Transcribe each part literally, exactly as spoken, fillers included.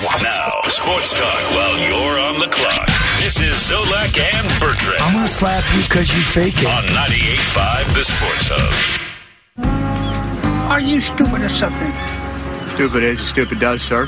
Now, sports talk while you're on the clock. This is Zolak and Bertrand. I'm going to slap you because you fake it. On ninety-eight point five, The Sports Hub. Are you stupid or something? Stupid is, stupid does, sir.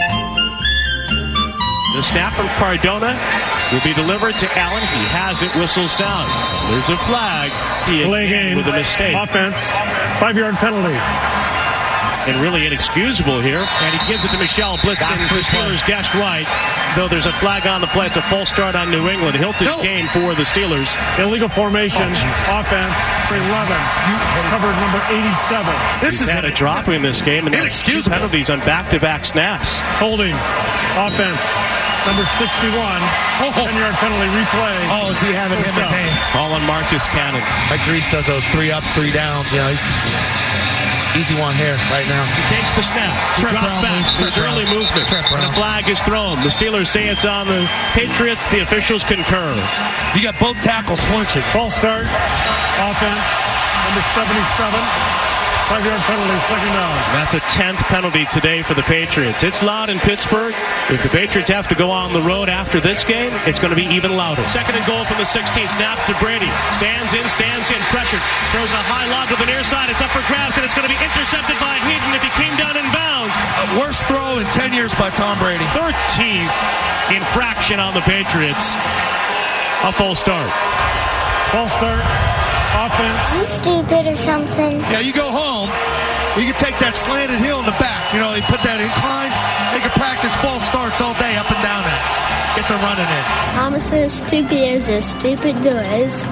The snap from Cardona will be delivered to Allen. He has it. Whistle sound. There's a flag. Play game with a mistake. Offense. Five-yard penalty. And really inexcusable here. And he gives it to Michelle Blitzen. The Steelers guessed right. Though there's a flag on the play. It's a false start on New England. Hilton no. came for the Steelers. Illegal formation. Oh, offense. For eleven. You covered number eighty-seven. This He's is had a drop in this game. And inexcusable. Penalties on back-to-back snaps. Holding. Offense. Number sixty-one. Oh. ten-yard penalty replay. Oh, is he having him in pain? Ball on Marcus Cannon. Mike Reese does those three ups, three downs. You know, he's easy one here right now. He takes the snap. He drops Brown back. There's early movement. And a flag is thrown. The Steelers say it's on the Patriots. The officials concur. You got both tackles flinching. False start. Offense. Number seventy-seven. Five-yard penalty, second down. That's a tenth penalty today for the Patriots. It's loud in Pittsburgh. If the Patriots have to go on the road after this game, it's going to be even louder. Second and goal from the sixteen. Snap to Brady. Stands in, stands in, pressured. Throws a high lob to the near side. It's up for grabs, and it's going to be intercepted by Hayden if he came down in bounds. Uh, worst throw in ten years by Tom Brady. thirteenth infraction on the Patriots. A full start. False start. Offense. You stupid or something. Yeah, you go home. You can take that slanted hill in the back. You know, they put that incline. They can practice false starts all day up and down that. Get the running in. Mama says stupid is as stupid does.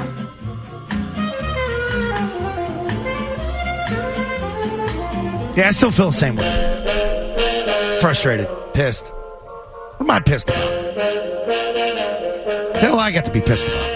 Yeah, I still feel the same way. Frustrated. Pissed. What am I pissed about? The hell I got to be pissed about?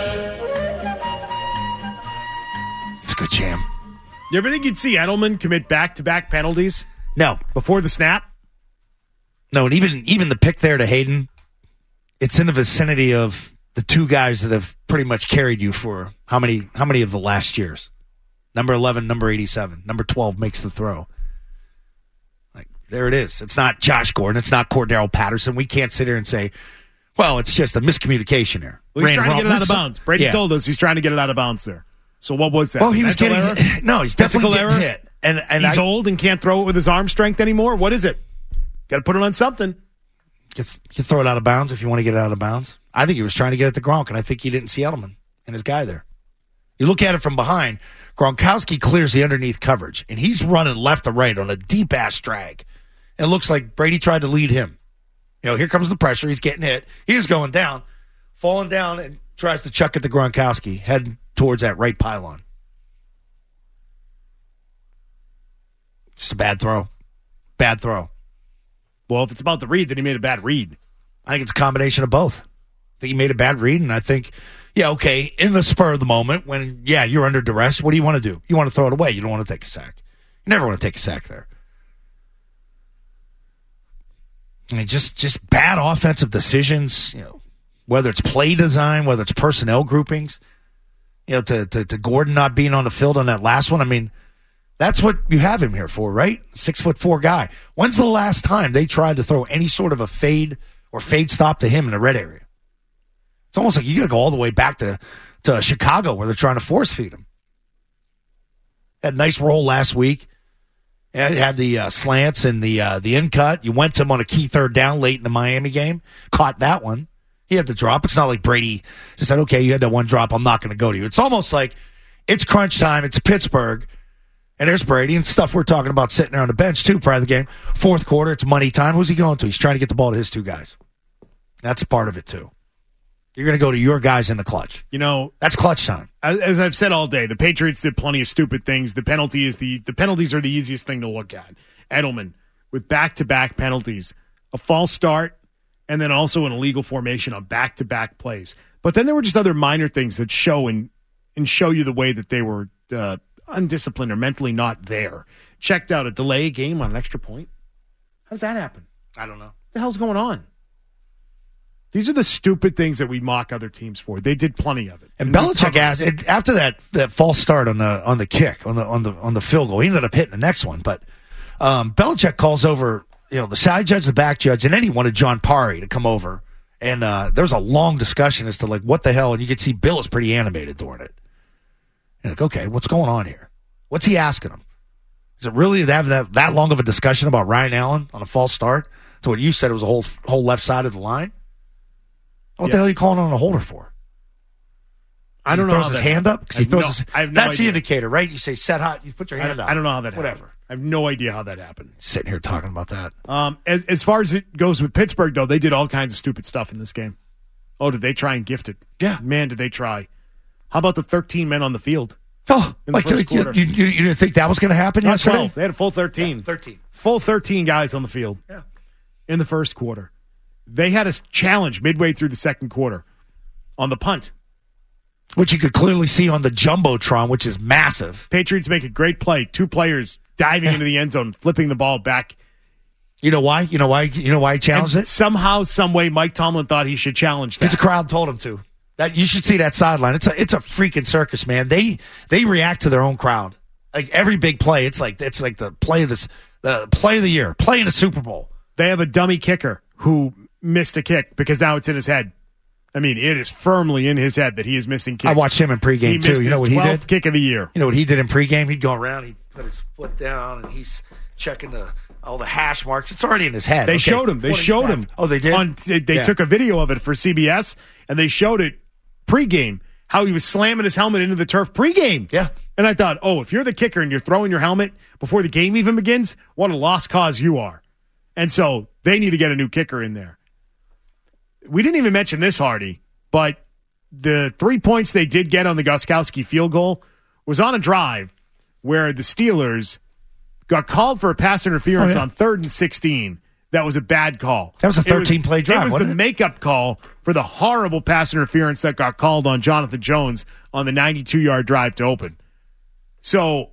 Good jam. You ever think you'd see Edelman commit back-to-back penalties? No. Before the snap? No, and even even the pick there to Hayden, it's in the vicinity of the two guys that have pretty much carried you for how many how many of the last years? Number eleven, number eighty-seven. Number twelve makes the throw. Like, there it is. It's not Josh Gordon. It's not Cordero Patterson. We can't sit here and say, well, it's just a miscommunication here. Well, he's Ran trying wrong. to get it out of bounds. Brady yeah. told us he's trying to get it out of bounds there. So what was that? Well, he was getting error? no, he's definitely Physical getting error? hit, and and he's I, old and can't throw it with his arm strength anymore. What is it? Got to put it on something. You, th- you throw it out of bounds if you want to get it out of bounds. I think he was trying to get it to Gronk, and I think he didn't see Edelman and his guy there. You look at it from behind. Gronkowski clears the underneath coverage, and he's running left to right on a deep ass drag. It looks like Brady tried to lead him. You know, here comes the pressure. He's getting hit. He's going down, falling down, and tries to chuck it to Gronkowski, heading towards that right pylon. Just a bad throw. Bad throw. Well, if it's about the read, then he made a bad read. I think it's a combination of both. I think he made a bad read, and I think, yeah, okay, in the spur of the moment, when, yeah, you're under duress, what do you want to do? You want to throw it away. You don't want to take a sack. You never want to take a sack there. I mean, just, just bad offensive decisions, you know, whether it's play design, whether it's personnel groupings, you know, to, to, to Gordon not being on the field on that last one. I mean, that's what you have him here for, right? Six foot four guy. When's the last time they tried to throw any sort of a fade or fade stop to him in the red area? It's almost like you got to go all the way back to, to Chicago where they're trying to force feed him. Had a nice roll last week. It had the uh, slants and the uh, the in cut. You went to him on a key third down late in the Miami game. Caught that one. He had to drop. It's not like Brady just said, okay, you had that one drop. I'm not going to go to you. It's almost like it's crunch time. It's Pittsburgh. And there's Brady and stuff we're talking about sitting there on the bench, too, prior to the game. Fourth quarter, it's money time. Who's he going to? He's trying to get the ball to his two guys. That's part of it, too. You're going to go to your guys in the clutch. You know, that's clutch time. As, as I've said all day, the Patriots did plenty of stupid things. The penalty is the the penalties are the easiest thing to look at. Edelman with back-to-back penalties, a false start, and then also an illegal formation on back-to-back plays. But then there were just other minor things that show and and show you the way that they were uh, undisciplined or mentally not there. Checked out a delay game on an extra point. How does that happen? I don't know. What the hell's going on? These are the stupid things that we mock other teams for. They did plenty of it. And, and Belichick asked it, after that, that false start on the on the kick on the on the on the field goal. He ended up hitting the next one, but um, Belichick calls over you know, the side judge, the back judge, and then he wanted John Parry to come over. And uh, there was a long discussion as to, like, what the hell. And you could see Bill was pretty animated during it. And like, okay, what's going on here? What's he asking him? Is it really that, that that long of a discussion about Ryan Allen on a false start to what you said it was a whole whole left side of the line? What yes. the hell are you calling on a holder for? I don't he know. Throws his hand up because he throws. No, his, I have no that's idea. the indicator, right? You say set hot. You put your hand I up. I don't know how that. Whatever. Happened. I have no idea how that happened. Sitting here talking about that. Um, as as far as it goes with Pittsburgh, though, they did all kinds of stupid stuff in this game. Oh, did they try and gift it? Yeah, man, did they try? How about the thirteen men on the field? Oh, like you, you, you, you didn't think that was going to happen Not yesterday? twelve. They had a full thirteen. Yeah, thirteen. Full thirteen guys on the field. Yeah. In the first quarter. They had a challenge midway through the second quarter on the punt. Which you could clearly see on the Jumbotron, which is massive. Patriots make a great play. Two players diving into the end zone, flipping the ball back. You know why? You know why? You know why he challenged and it? Somehow, some way, Mike Tomlin thought he should challenge that. Because the crowd told him to. That you should see that sideline. It's a it's a freaking circus, man. They they react to their own crowd. Like every big play, it's like it's like the play of this the play of the year, play in the Super Bowl. They have a dummy kicker who missed a kick because now it's in his head. I mean, it is firmly in his head that he is missing kicks. I watched him in pregame he too. You know what he did? Kick of the year. You know what he did in pregame? He'd go around, he'd put his foot down, and he's checking the all the hash marks. It's already in his head. They okay, showed him. They showed him. Oh, they did. On, they they yeah. took a video of it for C B S, and they showed it pregame. How he was slamming his helmet into the turf pregame. Yeah. And I thought, oh, if you're the kicker and you're throwing your helmet before the game even begins, what a lost cause you are. And so they need to get a new kicker in there. We didn't even mention this, Hardy, but the three points they did get on the Gostkowski field goal was on a drive where the Steelers got called for a pass interference oh, yeah. on third and sixteen. That was a bad call. That was a thirteen-play drive, It was wasn't the it? makeup call for the horrible pass interference that got called on Jonathan Jones on the ninety-two-yard drive to open. So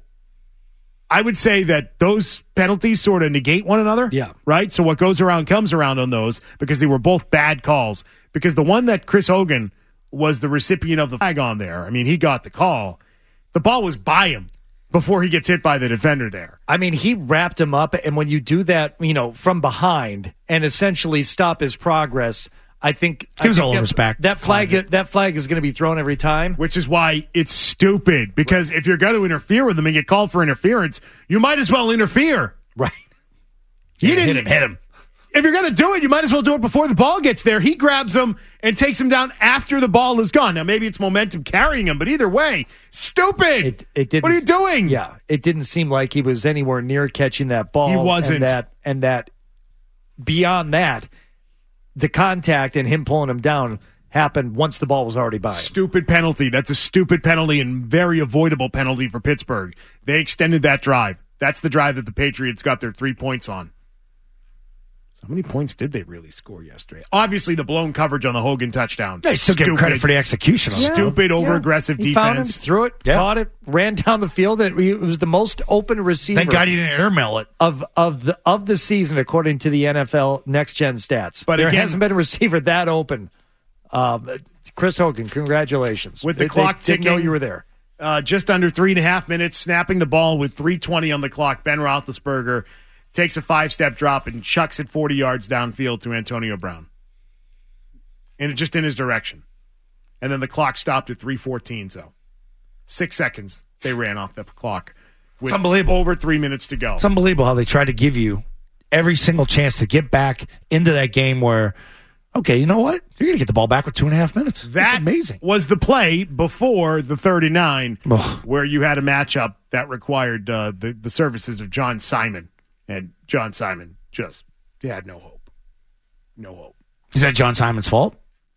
I would say that those penalties sort of negate one another. Yeah. Right? So what goes around comes around on those because they were both bad calls. Because the one that Chris Hogan was the recipient of the flag on there, I mean, he got the call. The ball was by him before he gets hit by the defender there. I mean, he wrapped him up, and when you do that, you know, from behind and essentially stop his progress, I think he was I think all that, over his back. That flag, that flag is going to be thrown every time, which is why it's stupid. Because right. if you're going to interfere with him and get called for interference, you might as well interfere. Right? He yeah, didn't hit him. Hit him. If you're going to do it, you might as well do it before the ball gets there. He grabs him and takes him down after the ball is gone. Now, maybe it's momentum carrying him, but either way, stupid. It, it didn't, what are you doing? Yeah, it didn't seem like he was anywhere near catching that ball. He wasn't. And that, and that beyond that, the contact and him pulling him down happened once the ball was already by him. Stupid penalty. That's a stupid penalty and very avoidable penalty for Pittsburgh. They extended that drive. That's the drive that the Patriots got their three points on. How many points did they really score yesterday? Obviously, the blown coverage on the Hogan touchdown. They still give credit for the execution. On yeah, Stupid, yeah. over-aggressive he defense. Found him, threw it, yeah. caught it, ran down the field. It was the most open receiver. Thank God he didn't airmail it. Of of the of the season, according to the N F L Next Gen stats. But there again, hasn't been a receiver that open. Um, Chris Hogan, congratulations. With the they, clock they ticking, didn't know you were there. Uh, just under three and a half minutes, snapping the ball with three twenty on the clock. Ben Roethlisberger takes a five-step drop and chucks it forty yards downfield to Antonio Brown. And it just in his direction. And then the clock stopped at three fourteen, so six seconds they ran off the clock. With it's unbelievable. Over three minutes to go. It's unbelievable how they try to give you every single chance to get back into that game where, okay, you know what? You're going to get the ball back with two and a half minutes. That's amazing. Was the play before the thirty-nine oh. where you had a matchup that required uh, the, the services of John Simon. And John Simon just had no hope. No hope. Is that John Simon's fault?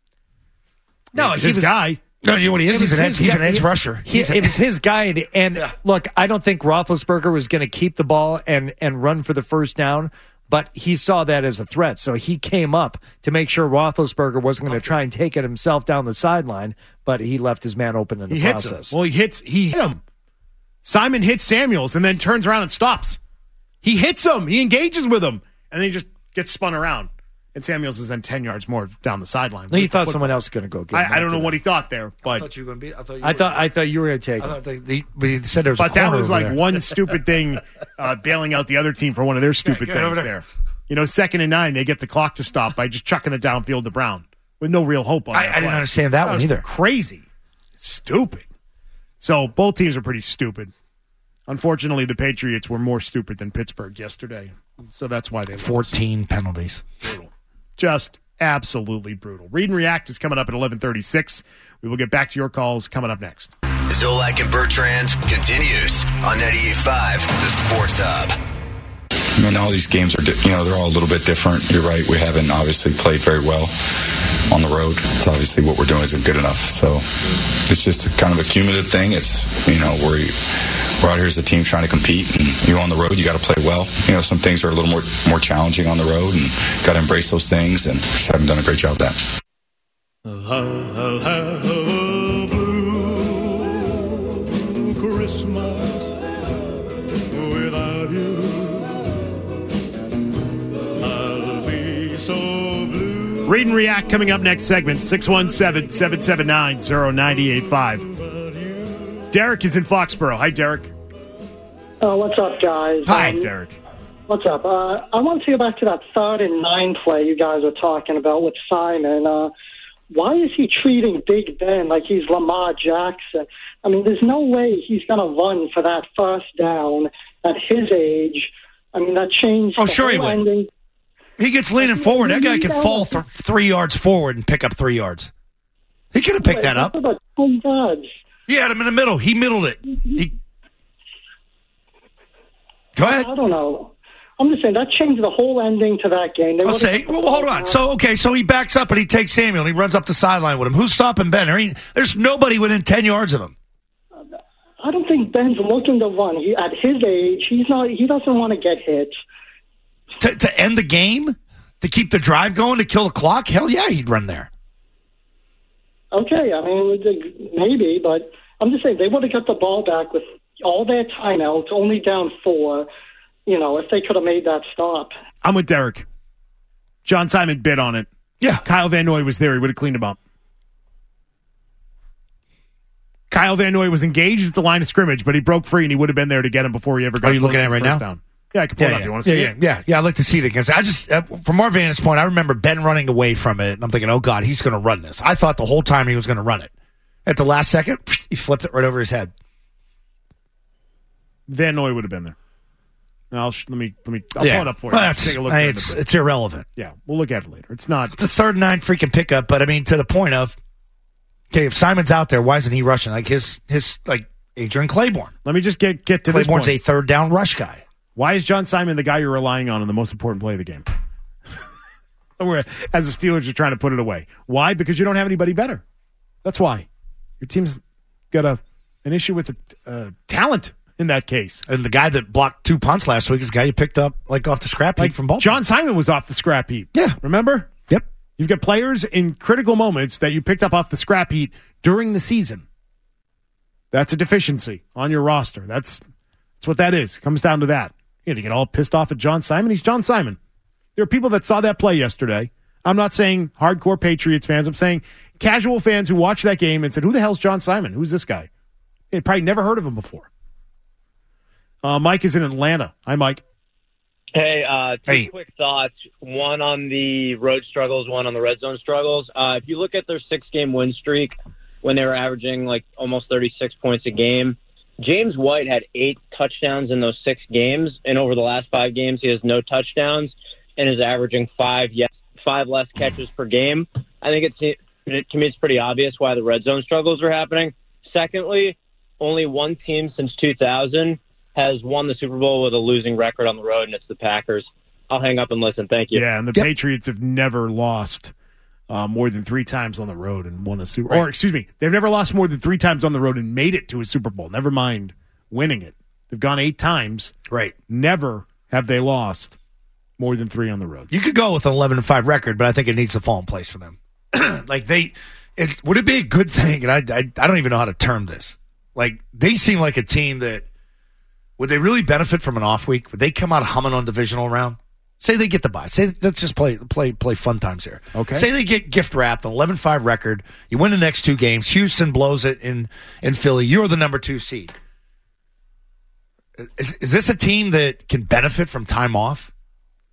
No, it's his was, guy. No, you know what he is? He's an edge, he's an edge rusher. He, an, it was his guy. And, and yeah. look, I don't think Roethlisberger was going to keep the ball and, and run for the first down, but he saw that as a threat. So he came up to make sure Roethlisberger wasn't going to try and take it himself down the sideline, but he left his man open in the he process. Hits him. Well, he hits. He hit him. Simon hits Samuels and then turns around and stops. He hits him. He engages with him. And then he just gets spun around. And Samuels is then ten yards more down the sideline. No, he thought someone else was going to go get him. I, I don't know that. what he thought there. But I thought you were going to be. I thought you, I thought, I thought you were going to take I him. thought they, they, they said there was but a that corner was over like there. one stupid thing, uh, bailing out the other team for one of their stupid yeah, things there. there. You know, second and nine, they get the clock to stop by just chucking it downfield to Brown with no real hope on I, that I didn't play. understand that, that one was either. Crazy. Stupid. So both teams are pretty stupid. Unfortunately, the Patriots were more stupid than Pittsburgh yesterday. So that's why they lost. fourteen penalties. Brutal. Just absolutely brutal. Read and React is coming up at eleven thirty-six. We will get back to your calls coming up next. Zolak and Bertrand continues on ninety-eight point five, the Sports Hub. I mean, all these games are, di- you know, they're all a little bit different. You're right. We haven't obviously played very well on the road. It's obviously what we're doing isn't good enough. So it's just a kind of a cumulative thing. It's, you know, we're, we're out here as a team trying to compete. And you on the road, you got to play well. You know, some things are a little more, more challenging on the road and got to embrace those things. And just haven't done a great job of that. I'll have a blue Christmas without you. I'll be so blue. Read and React coming up next segment, six one seven, seven seven nine, zero nine eight five. Derek is in Foxborough. Hi, Derek. Uh, what's up, guys? Hi, um, Derek. What's up? Uh, I want to go back to that third and nine play you guys were talking about with Simon. Uh, why is he treating Big Ben like he's Lamar Jackson? I mean, there's no way he's going to run for that first down at his age. I mean, that changed. Oh, the sure he whole would. ending. He gets leaning forward. That guy can fall th- three yards forward and pick up three yards. He could have picked that up. About ten yards. He had him in the middle. He middled it. He... Go ahead. I don't know. I'm just saying that changed the whole ending to that game. They I'll would've say, put the well, ball hold on. down. So, okay, so he backs up and he takes Samuel and he runs up the sideline with him. Who's stopping Ben? There ain't- There's nobody within ten yards of him. I don't think Ben's looking to run. He, at his age, he's not. He doesn't want to get hit. To, to end the game? To keep the drive going? To kill the clock? Hell yeah, he'd run there. Okay, I mean, maybe, but I'm just saying they would have got the ball back with all their timeouts, only down four. You know, if they could have made that stop. I'm with Derek. John Simon bid on it. Yeah. Kyle Van Noy was there. He would have cleaned him up. Kyle Van Noy was engaged at the line of scrimmage, but he broke free and he would have been there to get him before he ever got Are you close looking to at it the right first now? Down. Yeah, I can pull Yeah, it up. yeah. You want to see yeah, it? yeah, yeah, yeah. I'd like to see it against. I just, uh, from our vantage point, I remember Ben running away from it, and I'm thinking, oh God, he's going to run this. I thought the whole time he was going to run it. At the last second, he flipped it right over his head. Van Noy would have been there. Now, I'll sh- let me let me. I'll Yeah. pull it up for you. Well, that's- Take a look. I- at the it's break. it's irrelevant. Yeah, we'll look at it later. It's not. It's a third and nine freaking pickup, but I mean, to the point of, okay, if Simon's out there, why isn't he rushing? Like his his like Adrian Claiborne. Let me just get get to this Claiborne's point. a third down rush guy. Why is John Simon the guy you're relying on in the most important play of the game? Where, as the Steelers are trying to put it away. Why? Because you don't have anybody better. That's why. Your team's got a an issue with the uh, talent in that case. And the guy that blocked two punts last week is the guy you picked up like off the scrap heap Like from Baltimore. John Simon was off the scrap heap. Yeah. Remember? Yep. You've got players in critical moments that you picked up off the scrap heap during the season. That's a deficiency on your roster. That's that's what that is. It comes down to that. You know, to get all pissed off at John Simon. He's John Simon. There are people that saw that play yesterday. I'm not saying hardcore Patriots fans. I'm saying casual fans who watched that game and said, who the hell's John Simon? Who's this guy? They probably never heard of him before. Uh, Mike is in Atlanta. Hi, Mike. Hey, uh, two Hey. quick thoughts. One on the road struggles, one on the red zone struggles. Uh, if you look at their six-game win streak when they were averaging like almost thirty-six points a game, James White had eight touchdowns in those six games, and over the last five games, he has no touchdowns and is averaging five yes, five less catches per game. I think it's it, to me it's pretty obvious why the red zone struggles are happening. Secondly, only one team since two thousand has won the Super Bowl with a losing record on the road, and it's the Packers. I'll hang up and listen. Thank you. Yeah, and the Yep. Patriots have never lost uh, more than three times on the road and won a Super. Right. Or excuse me, they've never lost more than three times on the road and made it to a Super Bowl. Never mind winning it. They've gone eight times. Right. Never have they lost more than three on the road. You could go with an eleven and five record, but I think it needs to fall in place for them. Like they, it, would it be a good thing? And I, I, I don't even know how to term this. Like they seem like a team that would they really benefit from an off week? Would they come out humming on divisional round? Say they get the bye. Say let's just play play play fun times here. Okay. Say they get gift wrapped, an eleven five record. You win the next two games. Houston blows it in in Philly. You're the number two seed. Is, is this a team that can benefit from time off?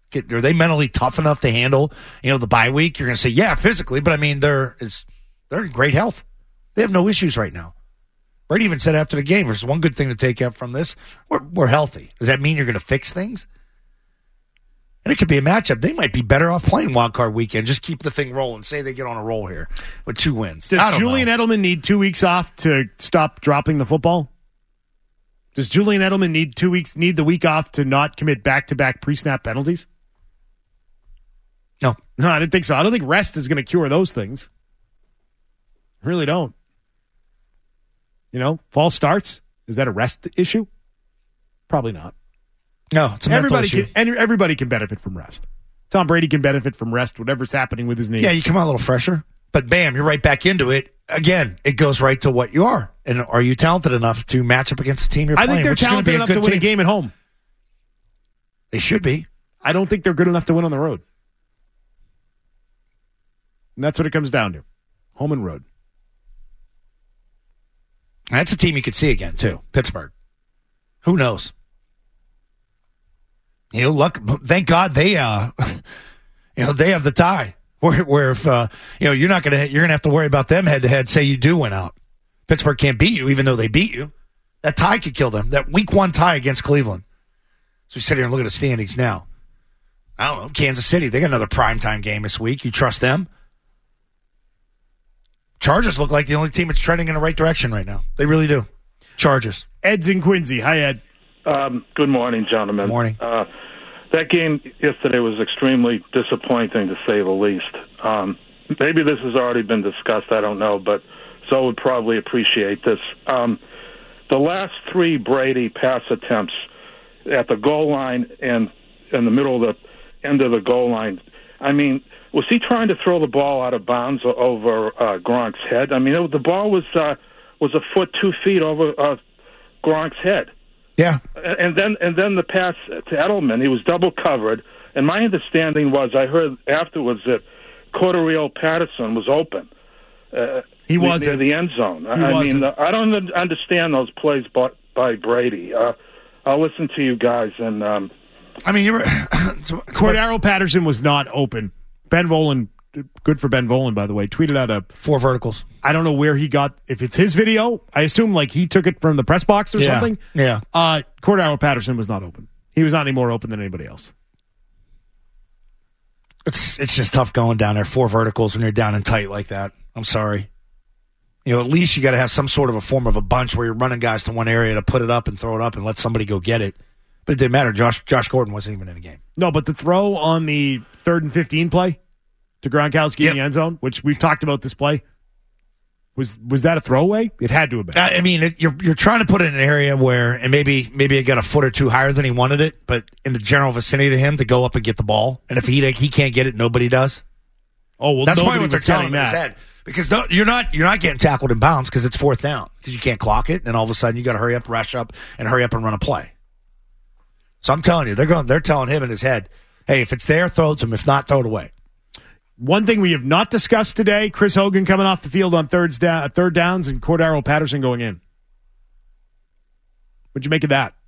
Get, are they mentally tough enough to handle, you know, the bye week? You're going to say, yeah, physically, but I mean, they're it's, they're in great health. They have no issues right now. Brady even said after the game, there's one good thing to take out from this. We're, we're healthy. Does that mean you're going to fix things? And it could be a matchup. They might be better off playing wild card weekend. Just keep the thing rolling. Say they get on a roll here with two wins. Does Julian know. Edelman need two weeks off to stop dropping the football? Does Julian Edelman need two weeks, need the week off to not commit back-to-back pre-snap penalties? No. No, I didn't think so. I don't think rest is going to cure those things. I really don't. You know, false starts, is that a rest issue? Probably not. No, it's a everybody mental issue. Can, and everybody can benefit from rest. Tom Brady can benefit from rest, whatever's happening with his knee. Yeah, you come out a little fresher, but bam, you're right back into it. Again, it goes right to what you are. And are you talented enough to match up against the team you're I playing? think they're talented enough to win team. a game at home. They should be. I don't think they're good enough to win on the road. And that's what it comes down to. Home and road. That's a team you could see again, too. Pittsburgh. Who knows? You know, luck. Thank God they, uh, you know, they have the tie. Where, where if uh, you know, you're not gonna, you're gonna have to worry about them head to head. Say you do win out. Pittsburgh can't beat you, even though they beat you. That tie could kill them. That week one tie against Cleveland. So we sit here and look at the standings now. I don't know. Kansas City, they got another primetime game this week. You trust them? Chargers look like the only team that's trending in the right direction right now. They really do. Chargers. Ed's in Quincy. Hi, Ed. Um, good morning, gentlemen. Morning. Uh, that game yesterday was extremely disappointing, to say the least. Um, maybe this has already been discussed. I don't know, but Zoe would probably appreciate this. Um, the last three Brady pass attempts at the goal line and in the middle of the end of the goal line, I mean, was he trying to throw the ball out of bounds over uh, Gronk's head? I mean, it, the ball was uh, was a foot, two feet over uh, Gronk's head. Yeah. And then and then the pass to Edelman, he was double covered. And my understanding was, I heard afterwards that Cordero Patterson was open. Uh, he wasn't. Near the end zone. He I wasn't. mean, I don't understand those plays by, by Brady. Uh, I'll listen to you guys. And um, I mean, you were Cordero Patterson was not open. Ben Volen, good for Ben Volen, by the way, tweeted out a four verticals. I don't know where he got, if it's his video. I assume like he took it from the press box or yeah. something. Yeah. Uh, Cordero Patterson was not open. He was not any more open than anybody else. It's it's just tough going down there, four verticals when you're down and tight like that. I'm sorry. You know, at least you got to have some sort of a form of a bunch where you're running guys to one area to put it up and throw it up and let somebody go get it. But it didn't matter. Josh Josh Gordon wasn't even in the game. No, but the throw on the third and fifteen play to Gronkowski yep. in the end zone, which we've talked about this play, was was that a throwaway? It had to have been. I mean, it, you're you're trying to put it in an area where, and maybe maybe it got a foot or two higher than he wanted it, but in the general vicinity to him to go up and get the ball. And if he he can't get it, nobody does. Oh well, that's probably what they're telling him in his head. Because no, you're not you're not getting tackled in bounds because it's fourth down because you can't clock it, and all of a sudden you got to hurry up, rush up, and hurry up and run a play. So I'm telling you, they're going. They're telling him in his head, "Hey, if it's there, throw it to him. If not, throw it away." One thing we have not discussed today: Chris Hogan coming off the field on thirds down, third downs, and Cordero Patterson going in. What'd you make of that?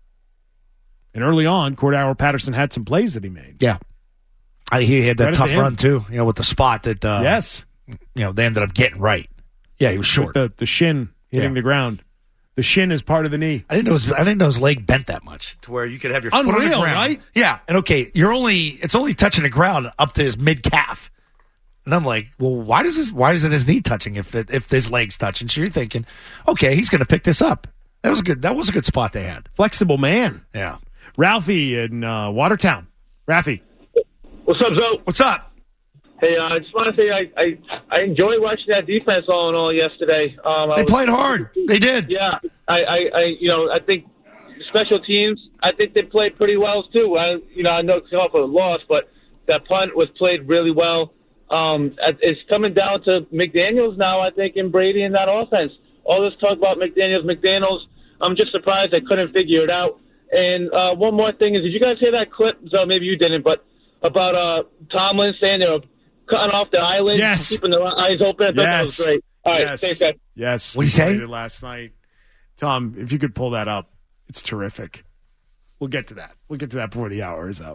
And early on, Cordero Patterson had some plays that he made. Yeah, I, he had that Credit tough to run too. You know, with the spot that uh, yes, you know they ended up getting right. Yeah, he was short. With the the shin hitting Yeah. the ground. The shin is part of the knee. I didn't know his, I didn't know his leg bent that much to where you could have your Unreal, foot on the ground. right? Yeah, and okay, you're only it's only touching the ground up to his mid calf, and I'm like, well, why does this? Why isn't his knee touching if it, if his leg's touching? So you're thinking, okay, he's going to pick this up. That was a good. That was a good spot they had. Flexible man. Yeah, Ralphie in uh, Watertown. Raffy, what's up, Zoe? What's up? Hey, uh, I just want to say I, I I enjoyed watching that defense all in all yesterday. Um, I They was, played hard. They did. Yeah, I, I, I, you know, I think special teams. I think they played pretty well too. I, you know, I know it's off a loss, but that punt was played really well. Um, it's coming down to McDaniels now. I think in Brady and that offense. All this talk about McDaniels, McDaniels. I'm just surprised I couldn't figure it out. And uh, one more thing is, did you guys hear that clip? So maybe you didn't, but about uh, Tomlin saying they were cutting off the island, yes. keeping their eyes open. I thought yes. that was great. All right, yes. thanks, guys. Yes. What'd he say? It last night. Tom, if you could pull that up, it's terrific. We'll get to that. We'll get to that before the hour is out.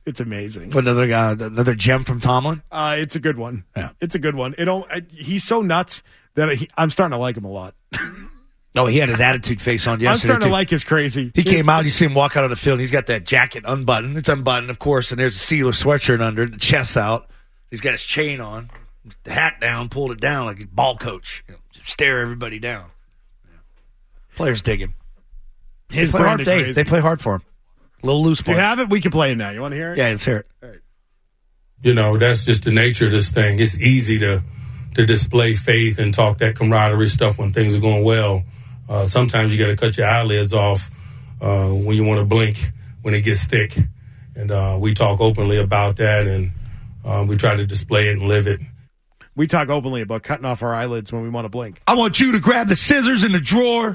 It's amazing. Another guy, another gem from Tomlin. Uh, it's a good one. Yeah. It's a good one. It don't, I, he's so nuts that he, I'm starting to like him a lot. Oh, he had his attitude face on yesterday. I'm starting too. to like his crazy. He his, came out, you see him walk out on the field, and he's got that jacket unbuttoned. It's unbuttoned, of course, and there's a Steelers sweatshirt under it, the chest out. He's got his chain on, the hat down, pulled it down like a ball coach. You know, stare everybody down. Yeah. Players dig him. His they play hard, brand is they, crazy. they play hard for him. A little loose. If you punch. have it, we can play it now. You want to hear it? Yeah, let's hear it. All right. You know, that's just the nature of this thing. It's easy to to display faith and talk that camaraderie stuff when things are going well. Uh, sometimes you got to cut your eyelids off uh, when you want to blink when it gets thick. And uh, we talk openly about that, and uh, we try to display it and live it. We talk openly about cutting off our eyelids when we want to blink. I want you to grab the scissors in the drawer.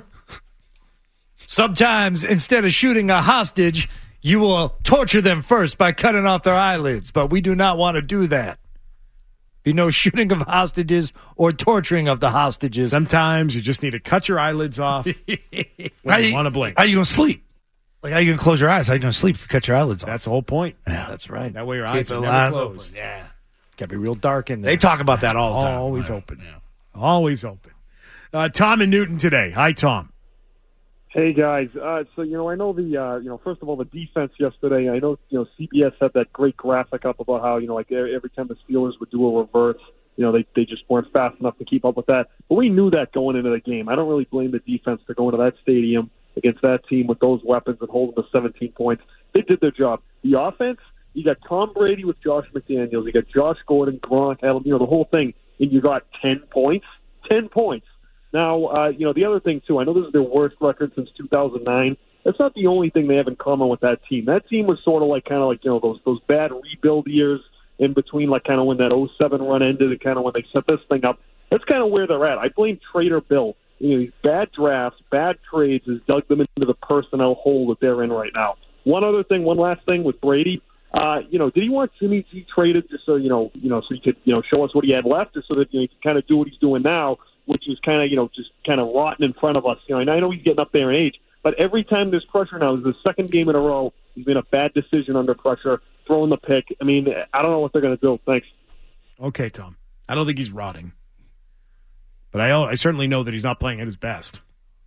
Sometimes, instead of shooting a hostage, you will torture them first by cutting off their eyelids. But we do not want to do that. Be no shooting of hostages or torturing of the hostages. Sometimes you just need to cut your eyelids off when How you you- want to blink. How you going to sleep? Like, how you going to close your eyes? How you going to sleep if you cut your eyelids off? That's the whole point. Yeah. That's right. That way your Keep eyes are the never eyes closed. open. Yeah. Got to be real dark in there. They talk about that all the time. Always Yeah. open. Always open. Uh, Tom and Newton today. Hi, Tom. Hey guys, uh, so you know I know the uh, you know first of all the defense yesterday. I know you know C B S had that great graphic up about how you know like every time the Steelers would do a reverse, you know they they just weren't fast enough to keep up with that. But we knew that going into the game. I don't really blame the defense for going to that stadium against that team with those weapons and holding the seventeen points. They did their job. The offense, you got Tom Brady with Josh McDaniels, you got Josh Gordon, Gronk, Adam, you know the whole thing, and you got ten points. Ten points. Now, uh, you know, the other thing, too, I know this is their worst record since two thousand nine. That's not the only thing they have in common with that team. That team was sort of like kind of like, you know, those those bad rebuild years in between, like kind of when that oh seven run ended and kind of when they set this thing up. That's kind of where they're at. I blame Trader Bill. You know, these bad drafts, bad trades has dug them into the personnel hole that they're in right now. One other thing, one last thing with Brady. Uh, you know, did he want Jimmy G traded just so, you know, you know, so he could, you know, show us what he had left or so that, you know, he could kind of do what he's doing now, which is kind of, you know, just kind of rotting in front of us. You know, and I know he's getting up there in age, but every time there's pressure now, this is the second game in a row, he's made a bad decision under pressure, throwing the pick. I mean, I don't know what they're going to do. Thanks. Okay, Tom. I don't think he's rotting. But I, I certainly know that he's not playing at his best.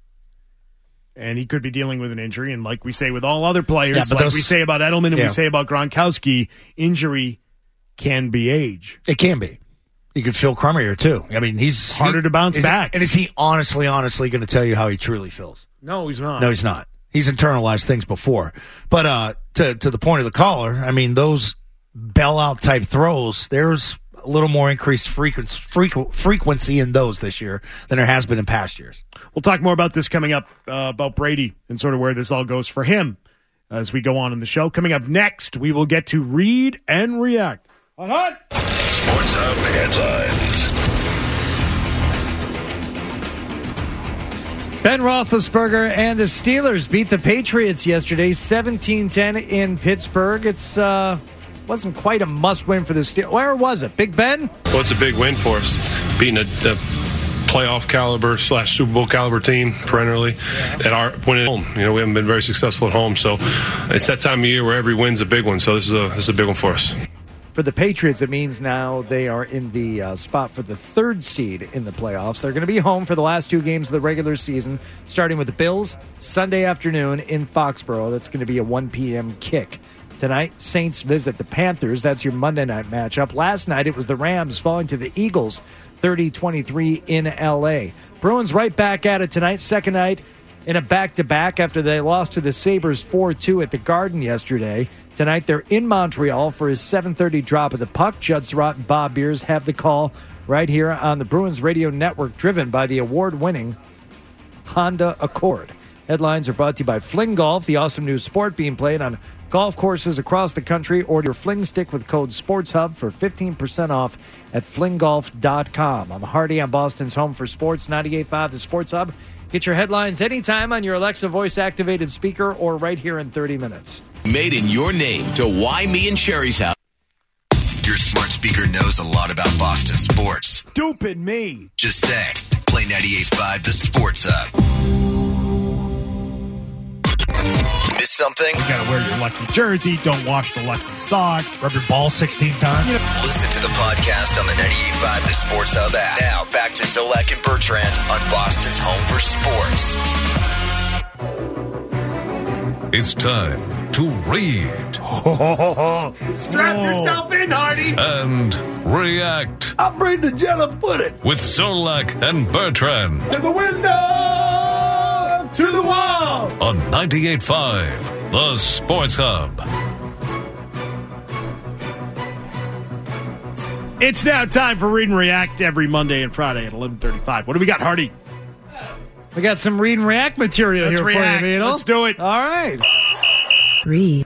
And he could be dealing with an injury. And like we say with all other players, Yeah, but like those- we say about Edelman and Yeah. we say about Gronkowski, injury can be age. It can be. You could feel crummier, too. I mean, he's Harder he- to bounce is- back. And is he honestly, honestly going to tell you how he truly feels? No, he's not. No, he's not. He's internalized things before. But uh, to to the point of the caller, I mean, those bailout type throws, there's a little more increased frequency, frequ- frequency in those this year than there has been in past years. We'll talk more about this coming up, uh, about Brady and sort of where this all goes for him as we go on in the show. Coming up next, we will get to read and react. Hot, hot. Sports Hub headlines. Ben Roethlisberger and the Steelers beat the Patriots yesterday, seventeen ten in Pittsburgh. It's uh, wasn't quite a must-win for the Steelers. Where was it? Big Ben? Well, it's a big win for us, beating a, a playoff caliber slash Super Bowl caliber team perennially at our when at home. You know, we haven't been very successful at home, so it's that time of year where every win's a big one. So this is a this is a big one for us. For the Patriots, it means now they are in the uh, spot for the third seed in the playoffs. They're going to be home for the last two games of the regular season, starting with the Bills Sunday afternoon in Foxborough. That's going to be a one p.m. kick. Tonight, Saints visit the Panthers. That's your Monday night matchup. Last night, it was the Rams falling to the Eagles thirty twenty-three in L A. Bruins right back at it tonight, second night in a back-to-back after they lost to the Sabres four two at the Garden yesterday. Tonight, they're in Montreal for his seven thirty drop of the puck. Judd Surratt and Bob Beers have the call right here on the Bruins Radio Network, driven by the award-winning Honda Accord. Headlines are brought to you by Fling Golf, the awesome new sport being played on golf courses across the country. Order your Fling stick with code SportsHub for fifteen percent off at fling golf dot com. I'm Hardy on Boston's Home for Sports, ninety-eight point five The Sports Hub. Get your headlines anytime on your Alexa voice-activated speaker or right here in thirty minutes. Made in your name to Why Me and Sherry's house. Your smart speaker knows a lot about Boston sports. Stupid me. Just say, play ninety-eight point five The Sports Hub. Miss something? You gotta wear your lucky jersey. Don't wash the lucky socks. Rub your ball sixteen times. You know, listen to the podcast on the ninety-eight point five The Sports Hub app. Now back to Zolak and Bertrand on Boston's home for sports. It's time to read. Strap yourself in, Hardy. And react. I bring the jello pudding. With Zolak and Bertrand. To the window, to the wall. On ninety-eight point five The Sports Hub. It's now time for Read and React every Monday and Friday at eleven thirty-five. What do we got, Hardy? We got some Read and React material Let's here react. for you, Beetle. Let's do it. All right. Read.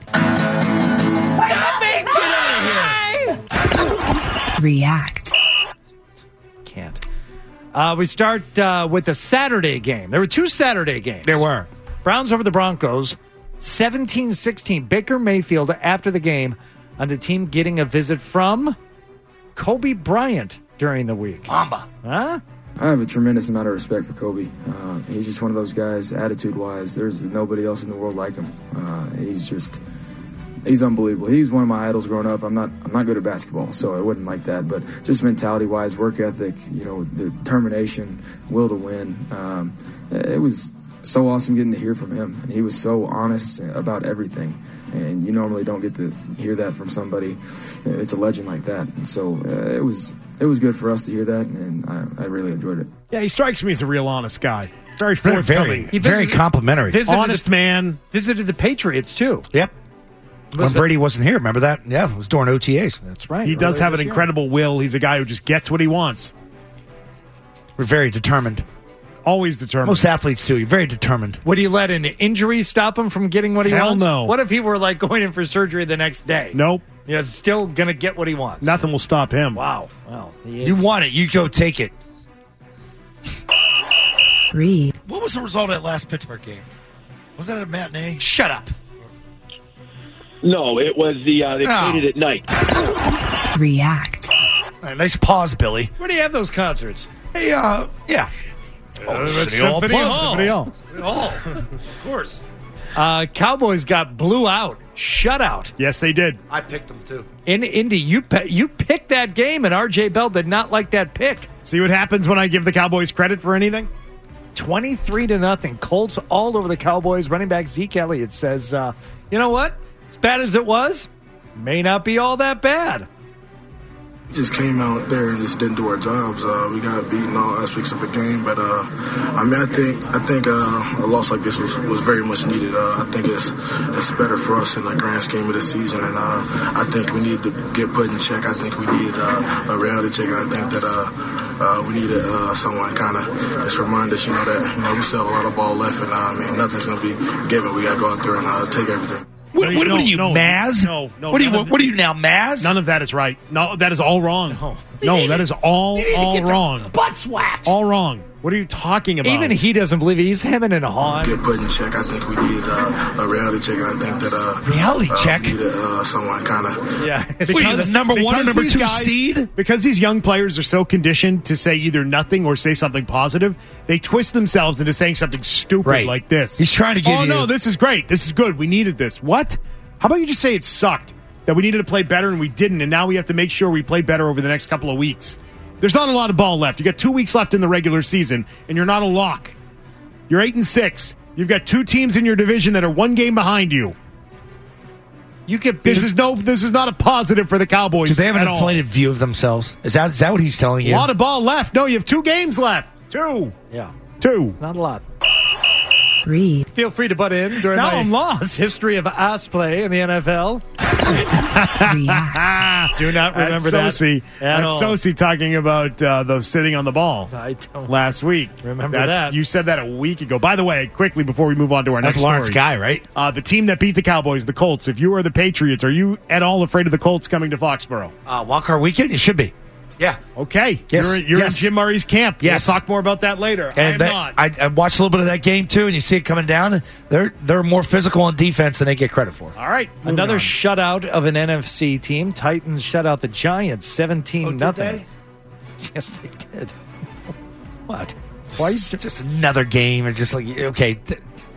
React. Can't. Uh, we start uh, with the Saturday game. There were two Saturday games. There were. Browns over the Broncos, seventeen sixteen. Baker Mayfield after the game on the team getting a visit from Kobe Bryant during the week. Mamba. Huh? I have a tremendous amount of respect for Kobe. Uh, he's just one of those guys, attitude-wise. There's nobody else in the world like him. Uh, he's just, he's unbelievable. He was one of my idols growing up. I'm not, I'm not good at basketball, so I wouldn't like that. But just mentality-wise, work ethic, you know, determination, will to win. Um, it was so awesome getting to hear from him. And he was so honest about everything. And you normally don't get to hear that from somebody. It's a legend like that. And so uh, it was. It was good for us to hear that, and I, I really enjoyed it. Yeah, he strikes me as a real honest guy. Very Very, forthcoming. very, very complimentary. visited honest the, man. Visited the Patriots, too. Yep. Was When it- Brady wasn't here, remember that? Yeah, it was during O T As. That's right. He does earlier have an this year. incredible will. He's a guy who just gets what he wants. We're very determined. Always determined. Most athletes, too. You're very determined. Would he let an injury stop him from getting what he Hell wants? no. What if he were like going in for surgery the next day? Nope. Yeah, still going to get what he wants. Nothing will stop him. Wow. Well, he is. You want it, you go take it. Read. What was the result of that last Pittsburgh game? Was that a matinee? Shut up. No, it was the uh, they Oh. played it at night. React. All right, nice pause, Billy. Where do you have those concerts? Hey, uh, yeah. Oh, City Hall Symphony Plaza. Hall. Symphony Hall. City Hall. Of course. Uh, Cowboys got blew out, shutout. Yes, they did. I picked them, too. In Indy, you pe- you picked that game, and R J Bell did not like that pick. See what happens when I give the Cowboys credit for anything? twenty-three to nothing. Colts all over the Cowboys. Running back Zeke Elliott says, uh, you know what? As bad as it was, may not be all that bad. Just came out there and just didn't do our jobs. Uh, we got beaten all aspects of the game, but uh, I mean, I think I think uh, a loss like this was, was very much needed. Uh, I think it's it's better for us in the grand scheme of the season, and uh, I think we need to get put in check. I think we need uh, a reality check, and I think that uh, uh, we needed uh, someone kind of just remind us, you know, that you know we still have a lot of ball left, and uh, I mean, nothing's gonna be given. We gotta go out there and uh, take everything. What, No, what, no, what are you, no, Maz? No, no. What are you? none What, of- what are you now, Maz? None of that is right. No, that is all wrong. No, no that is all You need to all get their wrong. Butts waxed. All wrong. What are you talking about? Even he doesn't believe it. He's hemming and hawing. Get put in check. I think we need uh, a reality check, and I think that uh, Reality uh, check? we needed uh, someone kind of Yeah. What are you, the number one or because number these two guys- seed? Because these young players are so conditioned to say either nothing or say something positive, they twist themselves into saying something stupid Right. like this. He's trying to give oh, you- no, this is great. This is good. We needed this. What? How about you just say it sucked, that we needed to play better and we didn't, and now we have to make sure we play better over the next couple of weeks. There's not a lot of ball left. You got two weeks left in the regular season, and you're not a lock. You're eight and six. You've got two teams in your division that are one game behind you. You get This is no. This is not a positive for the Cowboys. Do they have an at all. inflated view of themselves? Is that is that what he's telling A you? lot of ball left. No, you have two games left. Two. Yeah. Two. Not a lot. Read. Feel free to butt in during Now my I'm lost. history of ass play in the N F L. React. Do not remember That's that. Sosi. at That's all. Sosi talking about uh, those sitting on the ball I don't last week. remember That's, that. You said that a week ago. By the way, quickly before we move on to our That's next Lawrence story, Guy, right? uh, the team that beat the Cowboys, the Colts. If you are the Patriots, are you at all afraid of the Colts coming to Foxborough? Uh, Wildcard weekend, you should be. Yeah. Okay, Yes, you're, you're yes. in Jim Murray's camp. Yes. We'll talk more about that later. I am And that, not. I, I watched a little bit of that game too, and you see it coming down. And they're they're more physical on defense than they get credit for. all right, moving Another on. shutout of an N F C team. Titans shut out the Giants seventeen Oh, did nothing. they? Yes, they did. What? Why? Just, just another game. It's just like okay, th-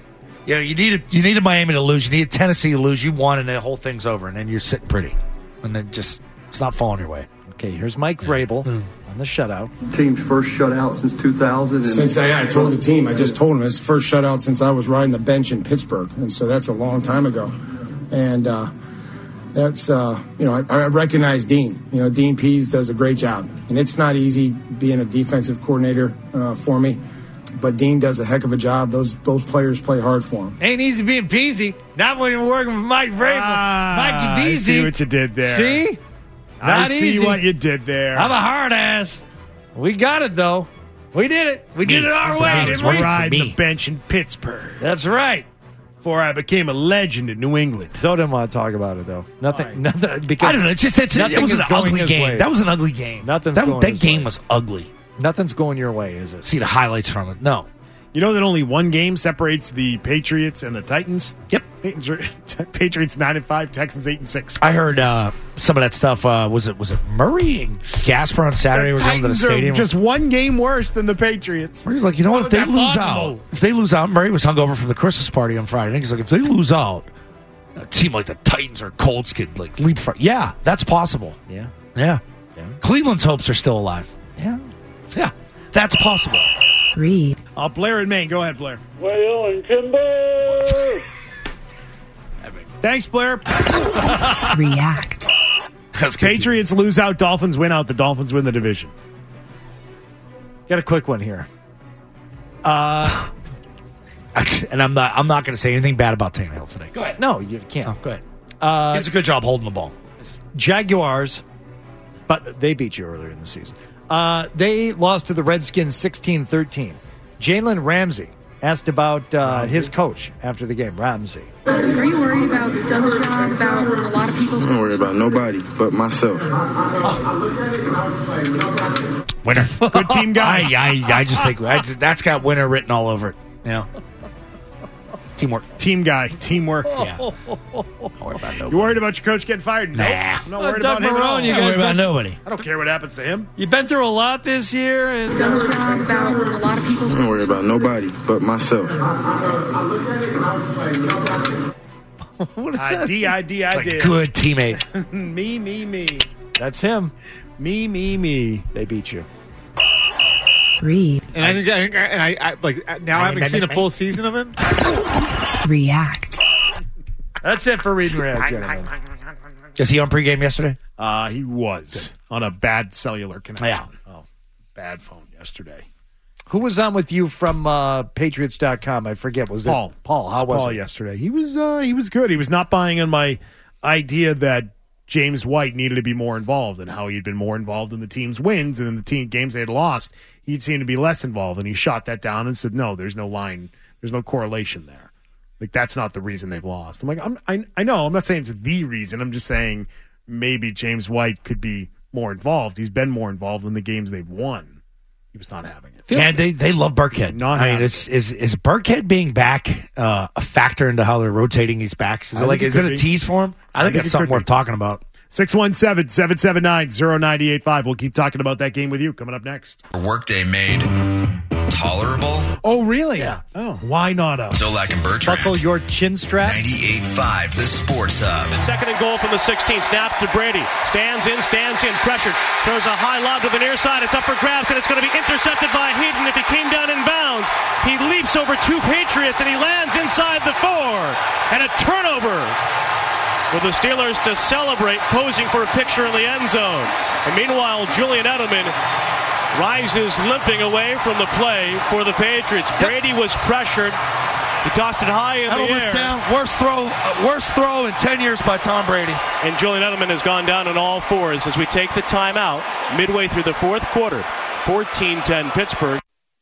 You know, you needed you needed Miami to lose. You needed Tennessee to lose. You won, and the whole thing's over. And then you're sitting pretty. And then just, it's not falling your way. Okay, here's Mike Vrabel Mm. on the shutout. Team's first shutout since two thousand. And Since I, I told the team, I just told them it's the first shutout since I was riding the bench in Pittsburgh. And so that's a long time ago. And uh, that's, uh, you know, I, I recognize Dean. You know, Dean Pease does a great job. And it's not easy being a defensive coordinator uh, for me. But Dean does a heck of a job. Those those players play hard for him. Ain't easy being Peasy. Not when you're working with Mike Vrabel. Ah, Mikey I Peasy. see what you did there. See? I Not see easy. what you did there. I'm a hard ass. We got it, though. We did it. We did it our way, didn't we? Ride the bench in Pittsburgh. That's right. Before I became a legend in New England. So didn't want to talk about it, though. Nothing. Nothing. Because I don't know. It's just it's, it nothing was an is going ugly his game. way. That was an ugly game. Nothing's that going that his game way. was ugly. Nothing's going your way, is it? See the highlights from it. No. You know that only one game separates the Patriots and the Titans? Yep. Patriots nine and five, Texans eight and six. I heard uh, some of that stuff. Uh, was it was it Murray and Gasper on Saturday? The Were going to the Titans are stadium. just one game worse than the Patriots. Murray's like, you know what? If How they is lose that possible? out, if they lose out, Murray was hungover from the Christmas party on Friday. He's like, if they lose out, a team like the Titans or Colts could like leapfrog. Yeah, that's possible. Yeah. Yeah. Cleveland's hopes are still alive. Yeah. Yeah, that's possible. Read. Uh, Blair and Maine. Go ahead, Blair. Whale and timber. Thanks, Blair. React. Patriots lose out, Dolphins win out. The Dolphins win the division. Got a quick one here. Uh, and I'm not. I'm not going to say anything bad about Tannehill today. Go ahead. No, you can't. Oh, go ahead. Uh, he does a good job holding the ball. Jaguars, but they beat you earlier in the season. Uh, they lost to the Redskins sixteen thirteen. Jalen Ramsey asked about uh, his coach after the game, Ramsey. Are you worried about Doug's job, about a lot of people's... I don't worry about nobody but myself. Winner. Good team guy. I, I, I just think that's, that's got winner written all over it. Yeah. Teamwork. Team guy. Teamwork. Yeah. Don't worry about nobody. You worried about your coach getting fired? No. Nah. I'm not Oh, worried Doug about him at all. Marrone, you Don't guys worry about been- nobody. I don't care what happens to him. You've been through a lot this year. And Doug's job, about a lot of people's... I don't worry about nobody but myself. what is I that? D, I D, I Like did. good teammate. me, me, me. That's him. Me, me, me. They beat you. Read. And I think, I, think- and I, I like now having seen a full season of him. React. That's it for Read and React, gentlemen. Is he on pregame yesterday? Uh, he was on a bad cellular connection. Yeah. Oh, bad phone yesterday. Who was on with you from uh, Patriots dot com? I forget. Was Paul. it Paul? How was Paul it? yesterday? He was uh, he was good. He was not buying in my idea that James White needed to be more involved and how he'd been more involved in the team's wins and in the team games they had lost. He'd seemed to be less involved, and he shot that down and said, "No, there's no line, there's no correlation there. Like that's not the reason they've lost." I'm like, I'm, I I know. I'm not saying it's the reason. I'm just saying maybe James White could be more involved. He's been more involved in the games they've won. He was not having it. Yeah, they they love Burkhead. Not I mean, having is is is Burkhead being back uh, a factor into how they're rotating these backs? Is I it like think is it it could a be. tease for him? I, I think think it's it something could worth be. talking about. six one seven, seven seven nine, zero nine eight five. We'll keep talking about that game with you coming up next. Workday made tolerable. Oh, really? Yeah. Oh, why not us? Zolak and Bertrand. Buckle your chin strap. ninety-eight point five, the Sports Hub. Second and goal from the sixteen. Snap to Brady. Stands in, stands in, pressured. Throws a high lob to the near side. It's up for grabs, and it's going to be intercepted by Heaton. If he came down in bounds, he leaps over two Patriots, and he lands inside the four. And a turnover for the Steelers to celebrate, posing for a picture in the end zone. And meanwhile, Julian Edelman rises limping away from the play for the Patriots. Brady was pressured. He tossed it high in Edelman's the air. down. Worst throw, uh, worst throw in ten years by Tom Brady. And Julian Edelman has gone down on all fours as we take the timeout midway through the fourth quarter. fourteen ten Pittsburgh.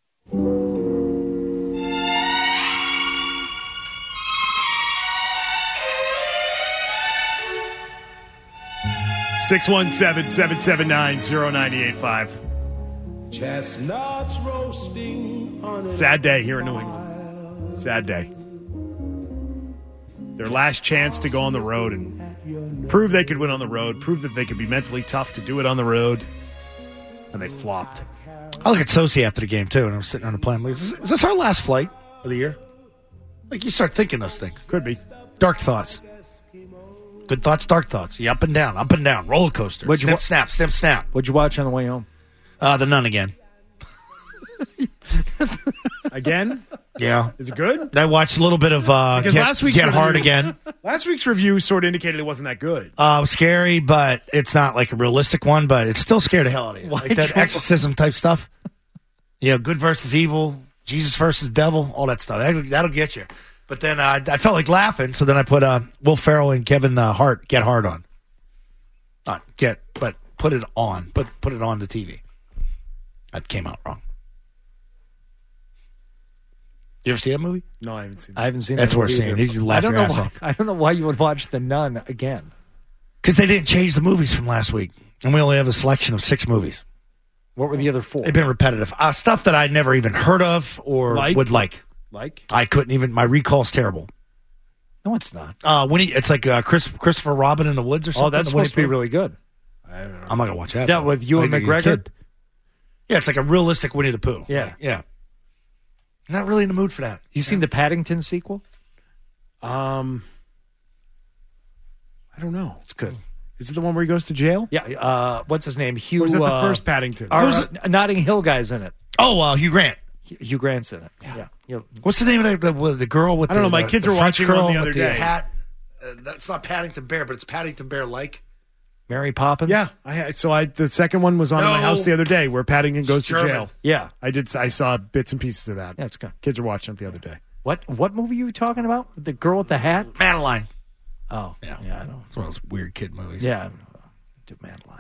six one seven, seven seven nine, zero nine eight five. Chestnuts roasting on Sad day here in New England. Sad day. Their last chance to go on the road and prove they could win on the road, prove that they could be mentally tough to do it on the road, and they flopped. I look at Sosi after the game too, and I'm sitting on a plane. Like, is, this, is this our last flight of the year? Like you start thinking those things. Could be. Dark thoughts. Good thoughts, dark thoughts. Yeah, up and down, up and down. Roller coaster. What'd you Snip, wa- snap, snip, snap. What'd you watch on the way home? Uh, the Nun again. Again? Yeah. Is it good? I watched a little bit of uh, Because Get, last week's Get review, Hard again. Last week's review sort of indicated it wasn't that good. Uh, scary, but it's not like a realistic one, but it's still scared the hell out of you. Why Like that can't- exorcism type stuff. You know, good versus evil, Jesus versus devil, all that stuff. That'll, that'll get you. But then uh, I felt like laughing, so then I put uh, Will Ferrell and Kevin uh, Hart Get Hard on. Not get, but put it on. Put put it on the T V. That came out wrong. You ever see that movie? No, I haven't seen I haven't seen That's that worth movie seeing. either. You laugh I don't your know ass why, off. I don't know why you would watch The Nun again. Because they didn't change the movies from last week. And we only have a selection of six movies. What were the other four? They've been repetitive. Uh, stuff that I'd never even heard of or Like? would like. Like? I couldn't even. My recall's terrible. No, it's not. Uh, when he, it's like uh, Chris, Christopher Robin in the Woods or something. Oh, that's The Will supposed to be Smith- really good. I don't know. I'm not gonna watch that. Yeah, though. with Ewan Like a McGregor? kid. Yeah, it's like a realistic Winnie the Pooh. Yeah. Like, yeah. Not really in the mood for that. You seen the Paddington sequel? Um, I don't know. It's good. Is it the one where he goes to jail? Yeah. Uh, what's his name? Hugh. Or was that the uh, first Paddington? Our, Who's uh, Notting Hill guy's in it. Oh, uh, Hugh Grant. Hugh Hugh Grant's in it. Yeah. yeah. What's the name of the, the, the girl with I don't the, know, my the- kids the were French watching one girl the other with day. hat? Uh, that's not Paddington Bear, but it's Paddington Bear like. Mary Poppins? Yeah, I had, so I the second one was on in my No. house the other day where Paddington goes It's to German. jail. Yeah. I did. I saw bits and pieces of that. Yeah, it's good. Kids were watching it the other day. What what movie are you talking about? The girl with the hat? Madeline. Oh. Yeah. Yeah, I know. It's one of those weird kid movies. Yeah. Do Madeline.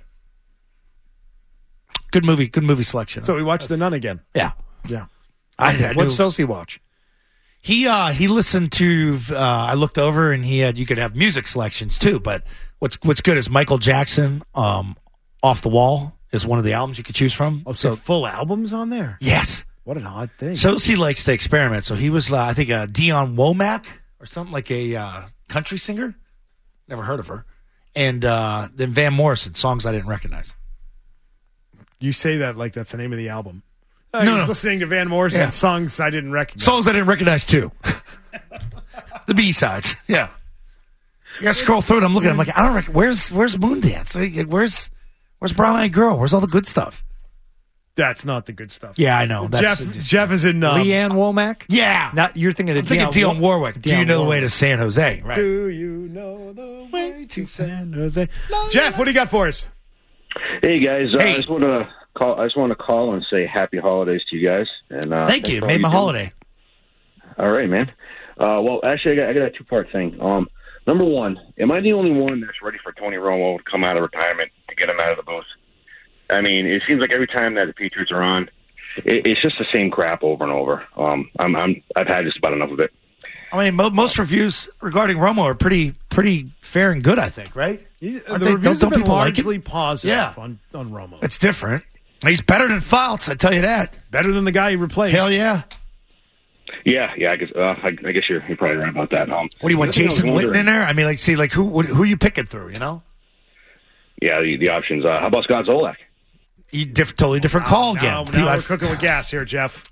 Good movie. Good movie selection. So we watched The Nun again. yeah. Yeah. I, I What's knew- Sosie watch? He uh he listened to uh I looked over and he had you could have music selections too, but what's what's good is Michael Jackson um Off the Wall is one of the albums you could choose from. Oh, so full albums on there? Yes. What an odd thing. So he likes to experiment. So he was uh, I think uh Dionne Womack or something like a uh country singer. Never heard of her. And uh then Van Morrison, songs I didn't recognize. You say that like that's the name of the album. I No, was no. listening to Van Morrison Yeah. songs I didn't recognize. Songs I didn't recognize too. The B sides. Yeah. You gotta scroll through it. I'm looking. I'm like, I don't. Rec- where's Where's Moondance? Where's Where's Brown Eyed Girl? Where's all the good stuff? That's not the good stuff. Yeah, I know. That's Jeff just- Jeff is in. Um, Leanne Womack? Yeah. Not you're thinking of I'm thinking Dionne Warwick. Do you know the way to San Jose? Right. Do you know the way to San Jose? Jeff, what do you got for us? Hey guys, uh, Hey. I just want to call. I just want to call and say happy holidays to you guys. And uh, Thank thanks you. for all Made my do. holiday. All right, man. Uh, well, actually, I got, I got a two part thing. Um, number one, am I the only one that's ready for Tony Romo to come out of retirement to get him out of the booth? I mean, it seems like every time that the Patriots are on, it, it's just the same crap over and over. Um, I'm, I'm, I've had just about enough of it. I mean, mo- most reviews regarding Romo are pretty pretty fair and good. I think, right? He, the Aren't they- reviews don't- have been don't people like largely it? positive Yeah. on, on Romo. It's different. He's better than Fouts. I tell you that. Better than the guy he replaced. Hell yeah. Yeah, yeah. I guess, uh, I, I guess you're, you're probably right about that. Um, What do you want, the other thing I was Jason Witten wondering- in there? I mean, like, see, like who who who you picking through? You know, Yeah, the, the options. Uh, how about Scott Zolak? you diff- totally different call again. Now, People- now we're I've- cooking with gas here, Jeff.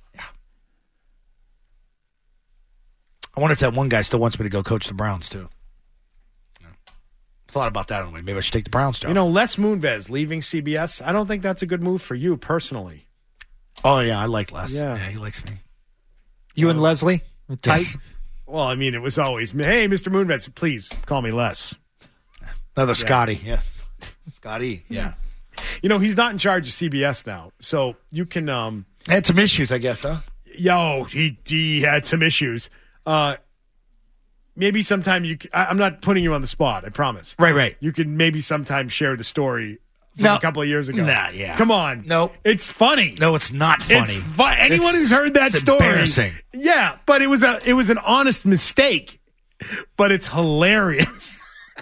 I wonder if that one guy still wants me to go coach the Browns too. Yeah. Thought about that anyway. Maybe I should take the Browns job. You know, Les Moonves leaving C B S, I don't think that's a good move for you personally. oh yeah, I like Les. Yeah. Yeah, he likes me. You and Leslie? Tight? Yes. Well, I mean, it was always, hey, Mister Moonves, please call me Les. Another Scotty. Yeah, Scotty. Yeah, You know, he's not in charge of C B S now, so you can. Um, had some issues, I guess, huh? yo, he he had some issues. Uh, maybe sometime you. c- I, I'm not putting you on the spot. I promise. Right, right. You can maybe sometime share the story from No. a couple of years ago. Nah, yeah. Come on. Nope. It's funny. No, it's not funny. It's fu- Anyone It's- who's heard that it's story, embarrassing. yeah, but it was a it was an honest mistake, but it's hilarious.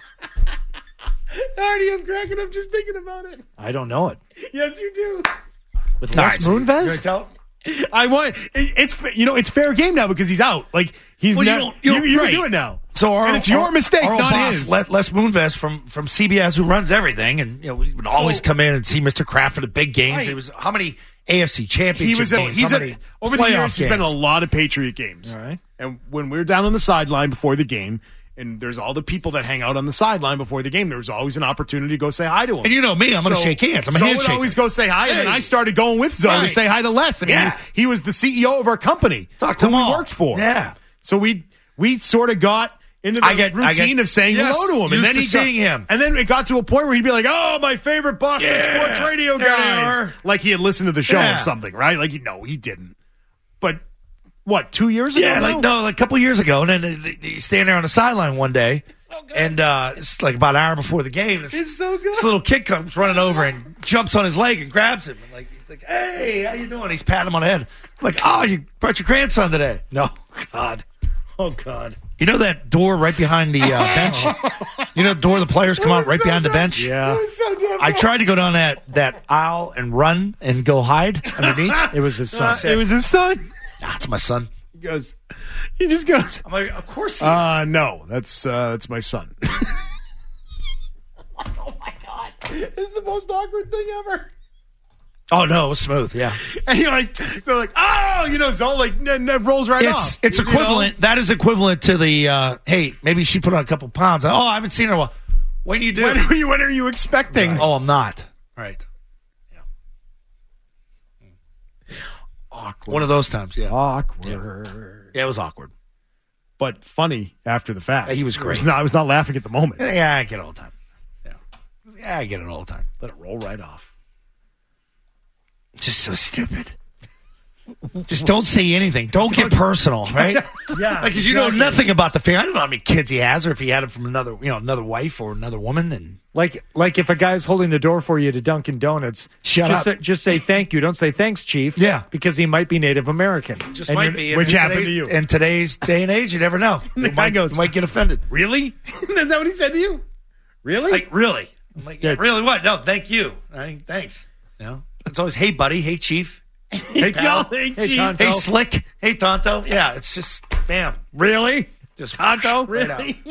Artie, I'm cracking up just thinking about it. I don't know it. Yes, you do. With All Les right, so you- Moonves? you wanna tell? I want it, it's you know it's fair game now because he's out. Like he's Well, you not, don't- you you, don't- you right. can do it now. So our, and it's your our- mistake, our old not boss, his. Les, Les Moonves from from C B S, who runs everything, and you know we would always So- come in and see Mister Kraft for the big games. Right. It was how many A F C championship he was a, games? he's how a, many over the playoff years he's been in a games? lot of Patriot games. All right. And when we're down on the sideline before the game, and there's all the people that hang out on the sideline before the game, there was always an opportunity to go say hi to him. And you know me, I'm going to shake hands. I'm a so handshaker. would always go say hi, and then I started going with Zoe Right. to say hi to Les. I mean, Yeah. he, he was the C E O of our company. Talk to who them we all. worked for. Yeah. So we we sort of got into the I get- I routine get- of saying yes, hello to him. used And then to he seeing got, him. And then it got to a point where he'd be like, oh, my favorite Boston Yeah. Sports Radio There they guys. are. Like he had listened to the show Yeah. or something, right? Like, no, he didn't. But what, two years ago? Yeah, now? like no, like a couple years ago, and then uh, you stand there on the sideline one day, and uh, it's like about an hour before the game. This, It's so good. This little kid comes running over and jumps on his leg and grabs him, and like he's like, "Hey, how you doing?" He's patting him on the head. I'm like, "Oh, you brought your grandson today." No, God, oh God. You know that door right behind the uh, bench? You know the door the players come out right behind the bench? Yeah. It was so damn I tried to go down that, that aisle and run and go hide underneath. It was his son. Uh, it was his son. Nah, it's my son. He goes, he just goes, I'm like, of course he uh, no, that's, uh, that's my son. Oh my God. It's the most awkward thing ever. Oh, no, it was smooth, yeah. And you're like, so like, oh, you know, so like, n- n- rolls right It's off. it's You know? equivalent. That is equivalent to the, uh, hey, maybe she put on a couple pounds. Oh, I haven't seen her in a while. When you do? When are you, when are you expecting? Oh, I'm not. Right. Awkward. One of those times, yeah. Awkward. Yeah, it was awkward. But funny after the fact. Yeah, he was It great. not, I was not laughing at the moment. Yeah, I get it all the time. Yeah, yeah I get it all the time. Let it roll right off. Just so stupid. Just don't say anything. Don't get personal, right? Yeah. Like, 'cause you know exactly. nothing about the family. I don't know how many kids he has, or if he had it from another, you know, another wife or another woman. And Like, like if a guy's holding the door for you to Dunkin' Donuts, Shut just up. Say, just say thank you. Don't say thanks, Chief. Yeah. because he might be Native American. just And might you're- be. which in happened today's- to you. in today's day and age. You never know. The You guy might, goes, you might get offended. Really? Is that what he said to you? Really? Like, really? I'm like, yeah, Yeah. really? What? No, thank you. I mean, thanks. You know, it's always, hey, buddy. Hey, Chief. hey, pal. hey, Hey, Chief. Tonto. Hey, Slick. Hey, Tonto. Yeah, it's just, bam. Really? Just Tonto? right out. Really?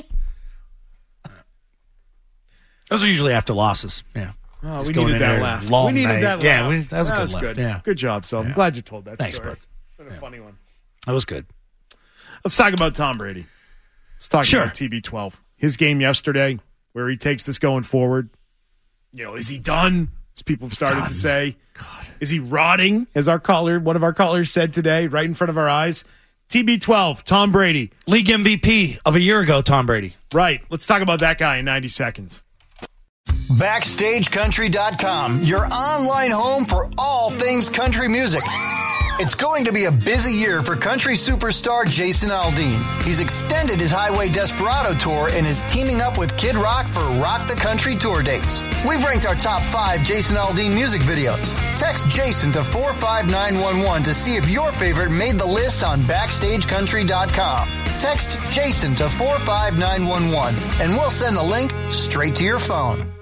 Those are usually after losses. Yeah. Oh, Just we going needed in that there, laugh. long we needed night. that laugh. Yeah, we- that was a good was laugh. good. Yeah. Good job, so I'm Yeah. glad you told that Thanks, story. bud. It's been a funny one. That was good. Let's talk about Tom Brady. Let's talk Sure. about T B twelve. His game yesterday, where he takes this going forward. You know, is he done? As people have started Done. to say. God. Is he rotting? As our caller, one of our callers said today, right in front of our eyes. T B twelve, Tom Brady. League M V P of a year ago, Tom Brady. Right. Let's talk about that guy in ninety seconds. Backstage Country dot com, your online home for all things country music. It's going to be a busy year for country superstar Jason Aldean. He's extended his Highway Desperado tour and is teaming up with Kid Rock for Rock the Country tour dates. We've ranked our top five Jason Aldean music videos. Text Jason to four five nine one one to see if your favorite made the list on Backstage Country dot com. Text Jason to four five nine one one and we'll send the link straight to your phone.